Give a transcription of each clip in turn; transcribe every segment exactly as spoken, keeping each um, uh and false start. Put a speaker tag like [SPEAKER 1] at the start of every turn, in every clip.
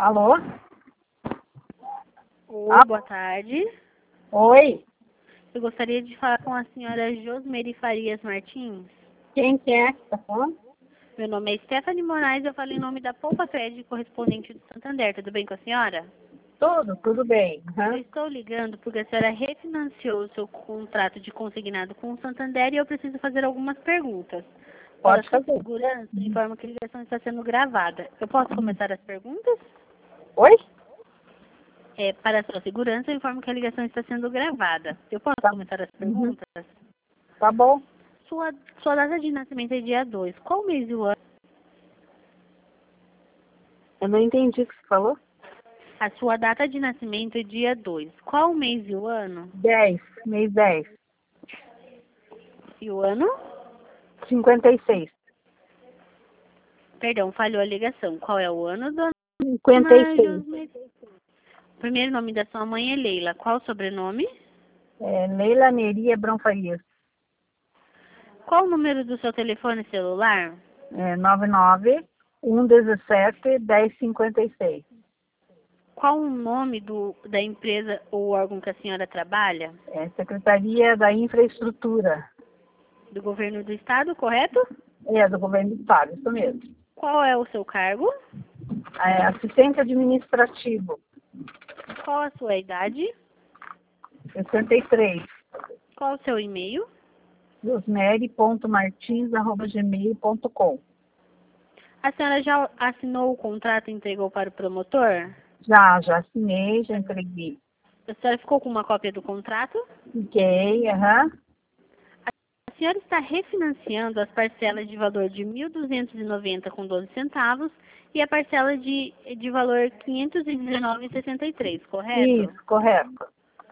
[SPEAKER 1] Alô?
[SPEAKER 2] Oi,
[SPEAKER 1] Ah,
[SPEAKER 2] boa tarde.
[SPEAKER 1] oi,
[SPEAKER 2] Eu gostaria de falar com a senhora Josmeri Farias Martins.
[SPEAKER 1] quem que é que tá falando?
[SPEAKER 2] Meu nome é Stephanie Moraes, eu falo em nome da Poupa Crédito correspondente do Santander. Tudo bem com a senhora?
[SPEAKER 1] Tudo, tudo bem.
[SPEAKER 2] Eu
[SPEAKER 1] Uhum.
[SPEAKER 2] estou ligando porque a senhora refinanciou o seu contrato de consignado com o Santander e eu preciso fazer algumas perguntas. Para
[SPEAKER 1] Pode
[SPEAKER 2] sua
[SPEAKER 1] fazer.
[SPEAKER 2] segurança, informo que a ligação está sendo gravada. Eu posso começar as perguntas?
[SPEAKER 1] Oi?
[SPEAKER 2] É, para a sua segurança, eu informo que a ligação está sendo gravada. Eu posso
[SPEAKER 1] Tá,
[SPEAKER 2] começar as
[SPEAKER 1] uhum.
[SPEAKER 2] perguntas?
[SPEAKER 1] Tá bom.
[SPEAKER 2] Sua, sua data de nascimento é dia dois. Qual mês e o ano?
[SPEAKER 1] Eu não entendi o que você falou.
[SPEAKER 2] A sua data de nascimento é dia dois. Qual mês e o ano?
[SPEAKER 1] Dez, mês dez.
[SPEAKER 2] E o ano?
[SPEAKER 1] Cinquenta e seis.
[SPEAKER 2] Perdão, falhou a ligação. Qual é o ano,
[SPEAKER 1] Cinquenta e
[SPEAKER 2] dona
[SPEAKER 1] seis.
[SPEAKER 2] Josmeri? O primeiro nome da sua mãe é Leila. Qual o sobrenome?
[SPEAKER 1] É, Leila Neria Bronfarias.
[SPEAKER 2] Qual o número do seu telefone celular?
[SPEAKER 1] É, nove nove um dezessete dez cinquenta e seis.
[SPEAKER 2] Qual o nome do, da empresa ou órgão que a senhora trabalha?
[SPEAKER 1] É, Secretaria da Infraestrutura.
[SPEAKER 2] Do governo do estado, correto?
[SPEAKER 1] É, do governo do estado, isso mesmo.
[SPEAKER 2] Qual é o seu cargo?
[SPEAKER 1] É, assistente administrativo.
[SPEAKER 2] Qual a sua idade?
[SPEAKER 1] sessenta e três.
[SPEAKER 2] Qual o seu e-mail?
[SPEAKER 1] rosmeri ponto martins arroba gmail ponto com.
[SPEAKER 2] A senhora já assinou o contrato e entregou para o promotor?
[SPEAKER 1] Já, já assinei, já entreguei.
[SPEAKER 2] A senhora ficou com uma cópia do contrato?
[SPEAKER 1] Fiquei, aham.
[SPEAKER 2] A senhora está refinanciando as parcelas de valor de mil duzentos e noventa com doze centavos e a parcela de, de valor quinhentos e dezenove com sessenta e três, correto?
[SPEAKER 1] Isso, correto.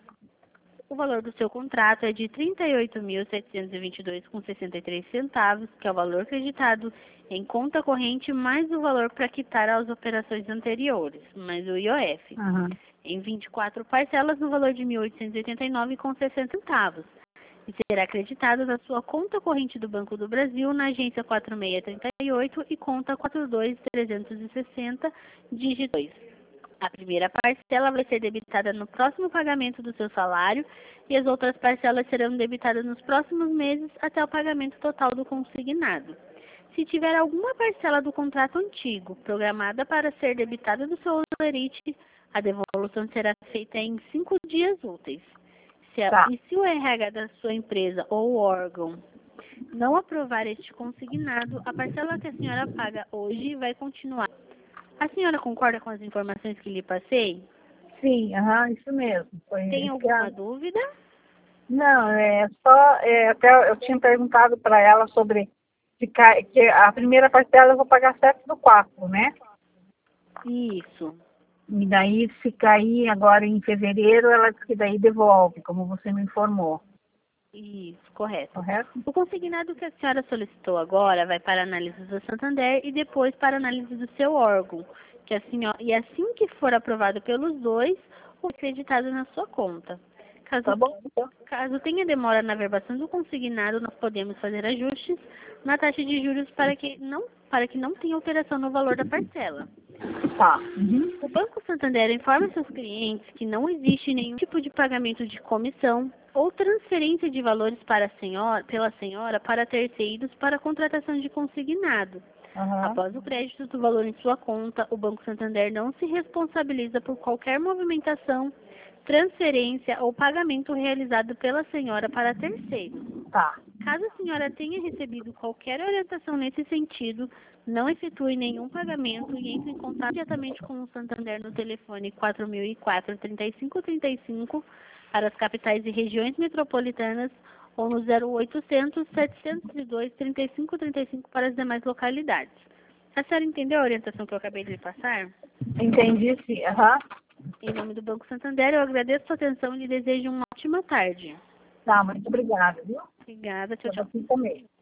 [SPEAKER 2] O valor do seu contrato é de trinta e oito mil setecentos e vinte e dois com sessenta e três centavos, que é o valor acreditado em conta corrente, mais o valor para quitar as operações anteriores, mais o I O F,
[SPEAKER 1] Aham.
[SPEAKER 2] em vinte e quatro parcelas no valor de mil oitocentos e oitenta e nove com sessenta centavos, e será acreditado na sua conta corrente do Banco do Brasil, na agência quatro seis três oito e conta quatro dois trezentos e sessenta, dígito dois. A primeira parcela vai ser debitada no próximo pagamento do seu salário e as outras parcelas serão debitadas nos próximos meses até o pagamento total do consignado. Se tiver alguma parcela do contrato antigo programada para ser debitada do seu holerite, a devolução será feita em cinco dias úteis. Se a,
[SPEAKER 1] Tá.
[SPEAKER 2] e se o R H da sua empresa ou órgão não aprovar este consignado, a parcela que a senhora paga hoje vai continuar. A senhora concorda com as informações que lhe passei?
[SPEAKER 1] Sim, aham, isso mesmo. Foi
[SPEAKER 2] Tem
[SPEAKER 1] isso que a...
[SPEAKER 2] alguma dúvida?
[SPEAKER 1] Não, é só, é, até eu tinha perguntado para ela sobre se cai, que a primeira parcela eu vou pagar sete do quatro, né?
[SPEAKER 2] Isso,
[SPEAKER 1] E daí, se cair agora em fevereiro, ela disse que daí devolve, como você me informou,
[SPEAKER 2] isso, correto.
[SPEAKER 1] correto?
[SPEAKER 2] O consignado que a senhora solicitou agora vai para a análise do Santander e depois para a análise do seu órgão, que a senhora, e assim que for aprovado pelos dois, o acreditado na sua conta. Caso,
[SPEAKER 1] Tá bom, então.
[SPEAKER 2] caso tenha demora na verbação do consignado, nós podemos fazer ajustes na taxa de juros para que não, para que não tenha alteração no valor da parcela.
[SPEAKER 1] Tá. Uhum.
[SPEAKER 2] O Banco Santander informa seus clientes que não existe nenhum tipo de pagamento de comissão ou transferência de valores para a senhora, pela senhora para terceiros para a contratação de consignado.
[SPEAKER 1] Aham.
[SPEAKER 2] Após o crédito do valor em sua conta, o Banco Santander não se responsabiliza por qualquer movimentação, transferência ou pagamento realizado pela senhora para terceiros.
[SPEAKER 1] Tá.
[SPEAKER 2] Caso a senhora tenha recebido qualquer orientação nesse sentido, não efetue nenhum pagamento e entre em contato diretamente com o Santander no telefone quatro mil e quatro, trinta e cinco trinta e cinco para as capitais e regiões metropolitanas ou no zero oitocentos, setecentos e dois, trinta e cinco trinta e cinco para as demais localidades. A senhora entendeu a orientação que eu acabei de lhe passar?
[SPEAKER 1] Entendi, sim. Aham.
[SPEAKER 2] Em nome do Banco Santander, eu agradeço a sua atenção e lhe desejo uma ótima tarde.
[SPEAKER 1] Tá, muito obrigada, viu?
[SPEAKER 2] Obrigada, tchau,
[SPEAKER 1] Pra
[SPEAKER 2] tchau.
[SPEAKER 1] você também.